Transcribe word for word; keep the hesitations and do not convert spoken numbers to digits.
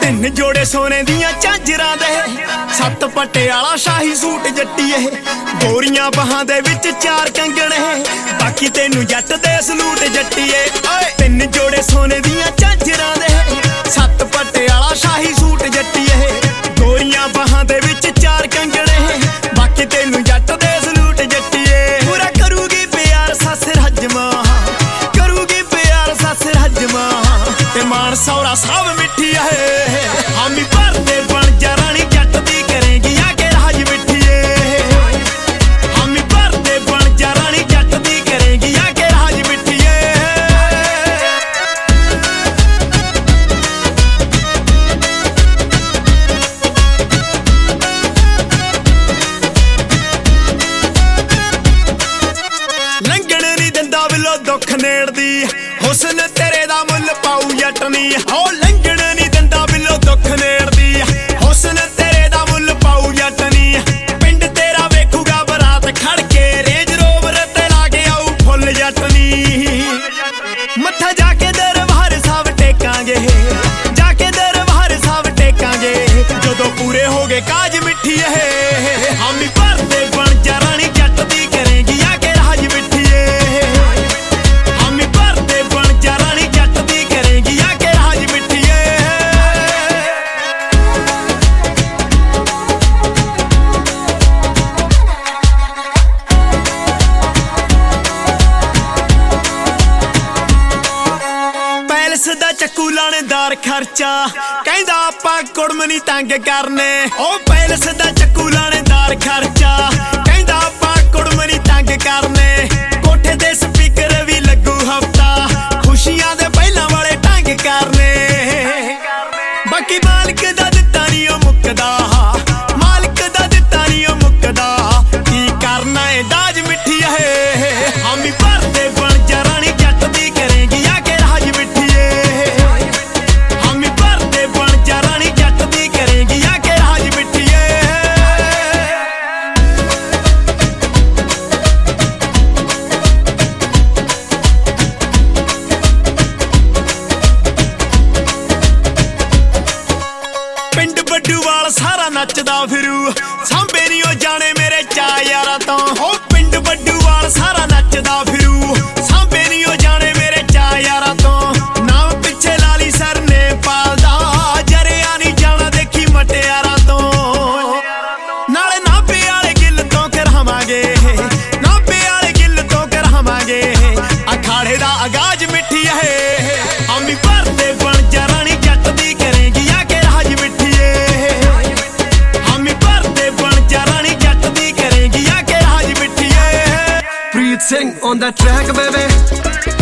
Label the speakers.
Speaker 1: ਤਿੰਨ ਜੋੜੇ ਸੋਨੇ ਦੀਆਂ ਝਾਂਜਰਾਂ ਦੇ, ਸੱਤ ਪਟਿਆਲਾ ਸ਼ਾਹੀ ਸੂਟ ਜੱਟੀਏ, ਗੋਰੀਆਂ ਬਾਹਾਂ ਦੇ ਵਿੱਚ ਚਾਰ ਕੰਗਣੇ, ਬਾਕੀ ਤੈਨੂੰ ਜੱਟ ਦੇ ਸਲੂਟ ਜੱਟੀਏ। ਓਏ ਤਿੰਨ ਜੋੜੇ ਸੋਨੇ ਦੀਆਂ ਝਾਂਜਰਾਂ ਦੇ, ਸੱਤ ਪਟਿਆਲਾ ਸ਼ਾਹੀ ਸੂਟ ਜੱਟੀਏ, ਗੋਰੀਆਂ ਬਾਹਾਂ ਦੇ ਵਿੱਚ ਚਾਰ ਕੰਗਣੇ, ਬਾਕੀ ਤੈਨੂੰ ਜੱਟ ਦੇ ਸਲੂਟ ਜੱਟੀਏ। ਪੂਰਾ ਕਰੂਗੀ ਪਿਆਰ ਸੱਸ ਰੱਜਮਾ, ਕਰੂਗੀ ਪਿਆਰ ਸੱਸ ਰੱਜਮਾ, ਤੇ ਮਾਣ ਸੌਰਾ ਸਭ ਮਿੱਠੀ ਹੈ। ਹਾਮੀ ਭਰਦੇ ਬਣ ਜਾ ਰਾਣੀ ਜੱਟ ਦੀ ਕਰੇਗੀ ਆ ਕੇ ਰਾਜ ਮਿੱਠੀਏ। ਹਾਮੀ ਭਰਦੇ ਬਣ ਜਾ ਰਾਣੀ ਜੱਟ ਦੀ ਕਰੇਗੀ ਆ ਕੇ ਰਾਜ ਮਿੱਠੀਏ। ਲੰਘਣ ਨੀ ਦਿੰਦਾ ਬਿੱਲੋ ਦੁੱਖ ਨੇੜਦੀ, ਹੁਸਨ ਤੇਰੇ ਦਾ ਮੁੱਲ ਪਾਊ ਜੱਟ ਨੀ। ਹੋ ਲੰਘਣ ਨੀ ਦਿੰਦਾ ਬਿੱਲੋ ਦੁੱਖ ਨੇੜਦੀ, ਹੁਸਨ ਤੇਰੇ ਦਾ ਮੁੱਲ ਪਾਊ ਜੱਟ ਨੀ। ਪਿੰਡ ਤੇਰਾ ਵੇਖੂਗਾ ਬਰਾਤ ਖੜ ਕੇ, ਰੇਂਜ ਰੋਵਰ ਤੇ ਲਾ ਕੇ ਆਊ ਫੁੱਲ ਜੱਟ ਨੀ। ਮੱਥਾ ਜਾ ਕੇ ਦਰਬਾਰ ਸਾਹਿਬ ਟੇਕਾਂਗੇ, ਜਾ ਕੇ ਦਰਬਾਰ ਸਾਹਿਬ ਟੇਕਾਂਗੇ, ਜਦੋਂ ਪੂਰੇ ਹੋ ਗਏ ਕਾਜ ਮਿੱਠੀਏ। ਹਾਮੀ ਭਰਦੇ ਬਣ ਜਾ ਰਾਣੀ ਜੱਟ ਦੀ ਕਰੇਗੀ ਆ ਕੇ ਰਾਜ ਮਿੱਠੀਏ। ਹਾਮੀ ਭਰਦੇ ਬਣ ਜਾ ਰਾਣੀ ਜੱਟ ਦੀ ਕਰੇਗੀ ਆ ਕੇ ਰਾਜ ਮਿੱਠੀਏ। ਪੈਲਸ ਦਾ ਚੱਕੂ ਲਾਣੇਦਾਰ ਖਰਚਾ, ਕਹਿੰਦਾ ਆਪਾਂ ਕੁੜਮ ਨੀ ਤੰਗ ਕਰਨੇ। ਉਹ ਪੈਲਸ ਦਾ ਚੱਕੂ ਲਾਣੇਦਾਰ ਖਰਚਾ, ਕਹਿੰਦਾ ਆਪਾਂ ਕੁੜਮ ਨੀ ਤੰਗ ਕਰਨੇ। ਕੋਠੇ ਦੇ ਸਪੀਕਰ ਵੀ ਲੱਗੂ ਹਫਤਾ, ਖੁਸ਼ੀਆਂ ਦੇ ਪਹਿਲਾਂ ਵਾਲੇ ਢੰਗ ਕਰਨੇ। ਬਾਕੀ ਮਾਲਕ ਦਾ ਦਿੱਤਾ ਨੀ ਉਹ ਮੁੱਕਦਾ, ਮਾਲਕ ਦਾ ਦਿੱਤਾ ਨੀ ਉਹ ਮੁੱਕਦਾ, ਕੀ ਕਰਨਾ ਏ ਦਾਜ ਮਿੱਠੀਏ। ਹਾਮੀ ਭਰਦੇ ਬਣ ਜਾ ਰਾਣੀ ਜੱਟ ਦੀ ਕਰੇਗੀ ਆ ਕੇ ਰਾਜ ਮਿੱਠੀਏ। ਹਾਮੀ ਭਰਦੇ ਬਣ ਜਾ ਰਾਣੀ ਜੱਟ ਦੀ ਕਰੇਗੀ ਆ ਕੇ ਰਾਜ ਮਿੱਠੀਏ। ਪਿੰਡ ਬੱਡੂਵਾਲ ਸਾਰਾ ਨੱਚਦਾ ਫਿਰੂ, ਸਾਂਭੇ ਨੀ ਉਹ ਜਾਣੇ ਮੇਰੇ ਚਾ ਯਾਰਾਂ ਤੋਂ। ਉਹ ਪਿੰਡ ਬੱਡੂਵਾਲ ਸਾਰਾ ਨੱਚਦਾ ਫਿਰੂ, ਸਾਂਭੇ ਨੀ ਉਹ ਜਾਣੇ ਮੇਰੇ ਚਾ ਯਾਰਾਂ ਤੋਂ। ਨਾਮ ਪਿੱਛੇ ਲਾਲੀ ਸਰ ਨੇ ਪਾਲਦਾ, ਜਰਿਆ ਨੀ ਜਾਣਾ ਦੇਖੀ ਮਟਿਆਰਾਂ ਤੋਂ। ਨਾਲੇ ਨਾਭੇ ਵਾਲੇ ਗਿੱਲ ਤੋਂ ਕਰਾਵਾਂਗੇ, ਨਾਭੇ ਵਾਲੇ ਗਿੱਲ ਤੋਂ ਕਰਾਵਾਂਗੇ, ਅਖਾੜੇ ਦਾ ਆਗਾਜ਼ ਮਿੱਠੀਏ। ਹਾਮੀ ਭਰਦੇ ਬਣ ਜਾ ਰਾਣੀ ਜੱਟ ਦੀ ਕਰੇਗੀ ਆ ਕੇ ਰਾਜ ਮਿੱਠੀਏ। ਹਾਮੀ ਭਰਦੇ ਬਣ ਜਾ ਰਾਣੀ ਜੱਟ ਦੀ ਕਰੇਗੀ ਆ ਕੇ ਰਾਜ ਮਿੱਠੀਏ।
Speaker 2: Preet Singh on that track, baby.